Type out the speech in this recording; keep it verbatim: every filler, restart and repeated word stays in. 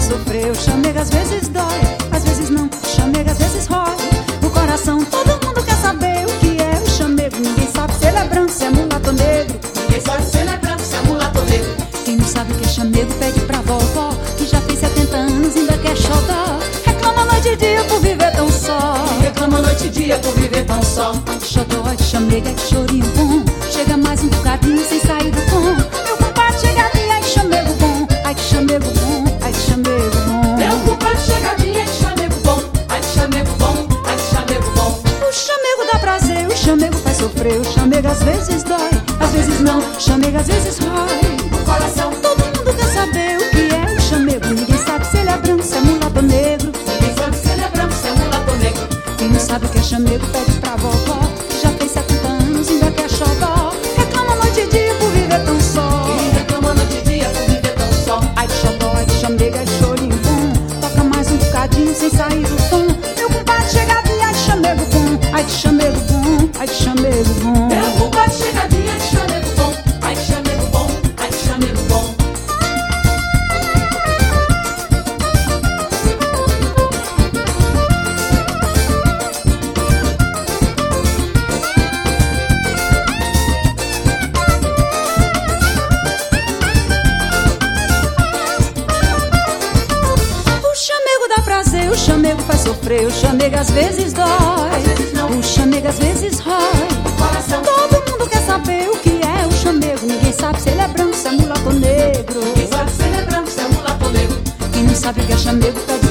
sofrer. O chamego às vezes dói, às vezes não. O chamego às vezes rói o coração. Todo mundo quer saber o que é o chamego. Ninguém sabe se ele é branco, se é mulato ou negro. Ninguém sabe se ele é branco, se é mulato ou negro. Quem não sabe o que é chamego pede pra vovó, que já fez setenta anos e ainda quer xodó. Reclama noite e dia por viver tão só. Reclama noite e dia por viver tão só. Xodó é de chamego, é de chorinho bom. Chega mais um bocadinho sem sair do tom. Meu compadre chegadinho, ai que chamego bom. Ai que chamego bom, ai que chamego bom. Meu compadre chegadinho, ai que chamego bom. Ai que chamego bom, ai que chamego bom. O chamego dá prazer, o chamego faz sofrer. O chamego às vezes dói, às vezes não. O chamego às vezes rói O coração, todo mundo quer saber o que é o chamego. Ninguém sabe se ele é branco, se é mulato ou negro. ninguém sabe se ele é branco, se é mulato ou negro. Quem não sabe o que é chamego pede pra vovó, que já fez setenta anos e ainda quer xodó. Reclama noite e dia por viver tão só. E reclama noite e dia por viver tão só. Ai que xodó, ai que chamego, ai que chorinho bom. Toca mais um bocadinho sem sair do tom. Meu compadre chegadinho, ai que chamego bom. Ai que chamego bom, ai que chamego bom. Meu compadre chegadinho, ai que chamego bom. Ai que chamego bom, ai que chamego bom. O chamego dá prazer, o chamego faz sofrer. O chamego às vezes dói, Às vezes não. o chamego às vezes rói. O coração, Todo mundo quer saber o que é o chamego. Ninguém sabe se ele é branco, se é mulato ou negro. ninguém sabe se ele é branco, se é mulato ou negro. Quem não sabe o que é chamego pede